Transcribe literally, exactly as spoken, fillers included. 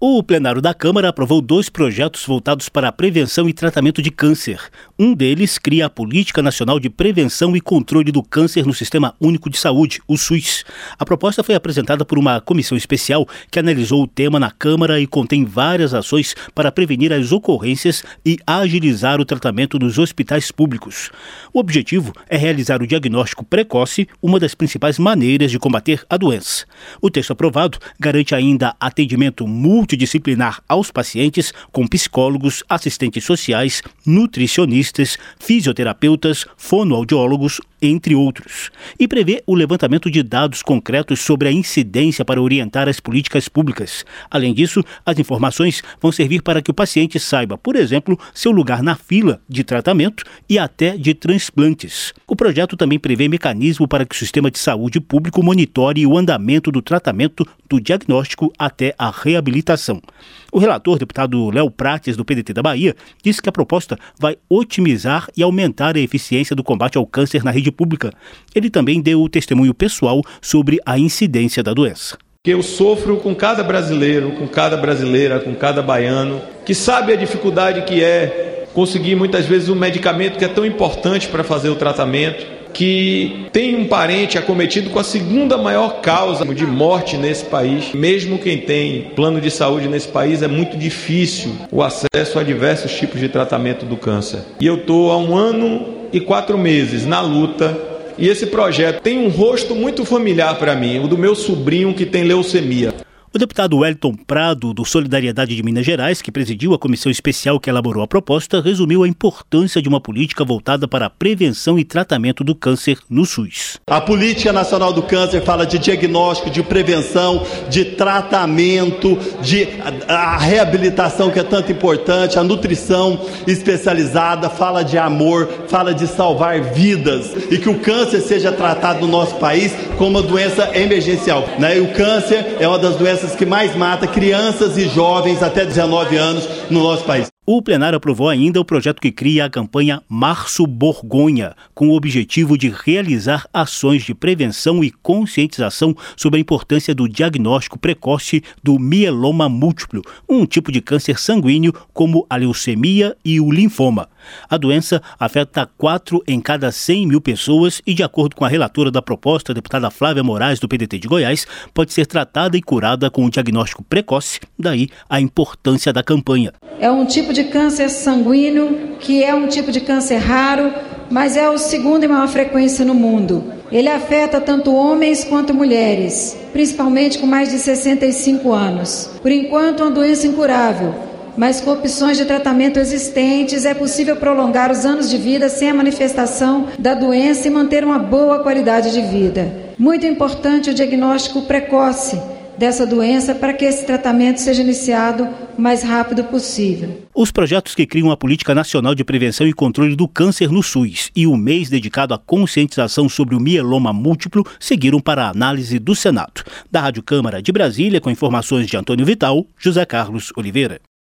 O plenário da Câmara aprovou dois projetos voltados para a prevenção e tratamento de câncer. Um deles cria a Política Nacional de Prevenção e Controle do Câncer no Sistema Único de Saúde, o SUS. A proposta foi apresentada por uma comissão especial que analisou o tema na Câmara e contém várias ações para prevenir as ocorrências e agilizar o tratamento nos hospitais públicos. O objetivo é realizar o diagnóstico precoce, uma das principais maneiras de combater a doença. O texto aprovado garante ainda atendimento multidisciplinar disciplinar aos pacientes com psicólogos, assistentes sociais, nutricionistas, fisioterapeutas, fonoaudiólogos, entre outros. E prevê o levantamento de dados concretos sobre a incidência para orientar as políticas públicas. Além disso, as informações vão servir para que o paciente saiba, por exemplo, seu lugar na fila de tratamento e até de transplantes. O projeto também prevê mecanismo para que o sistema de saúde público monitore o andamento do tratamento do diagnóstico até a reabilitação. O relator, deputado Léo Prates, do P D T da Bahia, disse que a proposta vai otimizar e aumentar a eficiência do combate ao câncer na rede pública. Ele também deu o testemunho pessoal sobre a incidência da doença. Eu sofro com cada brasileiro, com cada brasileira, com cada baiano, que sabe a dificuldade que é conseguir muitas vezes um medicamento que é tão importante para fazer o tratamento, que tem um parente acometido com a segunda maior causa de morte nesse país. Mesmo quem tem plano de saúde nesse país, é muito difícil o acesso a diversos tipos de tratamento do câncer. E eu estou há um ano e quatro meses na luta, e esse projeto tem um rosto muito familiar para mim, o do meu sobrinho que tem leucemia. O deputado Wellington Prado, do Solidariedade de Minas Gerais, que presidiu a comissão especial que elaborou a proposta, resumiu a importância de uma política voltada para a prevenção e tratamento do câncer no SUS. A Política Nacional do Câncer fala de diagnóstico, de prevenção, de tratamento, de a, a reabilitação, que é tanto importante, a nutrição especializada, fala de amor, fala de salvar vidas e que o câncer seja tratado no nosso país como uma doença emergencial, né? E o câncer é uma das doenças que mais mata crianças e jovens até dezenove anos no nosso país. O plenário aprovou ainda o projeto que cria a campanha Março Borgonha, com o objetivo de realizar ações de prevenção e conscientização sobre a importância do diagnóstico precoce do mieloma múltiplo, um tipo de câncer sanguíneo como a leucemia e o linfoma. A doença afeta quatro em cada cem mil pessoas e, de acordo com a relatora da proposta, a deputada Flávia Moraes, do P D T de Goiás, pode ser tratada e curada com o diagnóstico precoce, daí a importância da campanha. É um tipo de câncer sanguíneo, que é um tipo de câncer raro, mas é o segundo em maior frequência no mundo. Ele afeta tanto homens quanto mulheres, principalmente com mais de sessenta e cinco anos. Por enquanto, é uma doença incurável, mas com opções de tratamento existentes é possível prolongar os anos de vida sem a manifestação da doença e manter uma boa qualidade de vida. Muito importante o diagnóstico precoce dessa doença para que esse tratamento seja iniciado o mais rápido possível. Os projetos que criam a Política Nacional de Prevenção e Controle do Câncer no SUS e o mês dedicado à conscientização sobre o mieloma múltiplo seguiram para a análise do Senado. Da Rádio Câmara de Brasília, com informações de Antônio Vital, José Carlos Oliveira.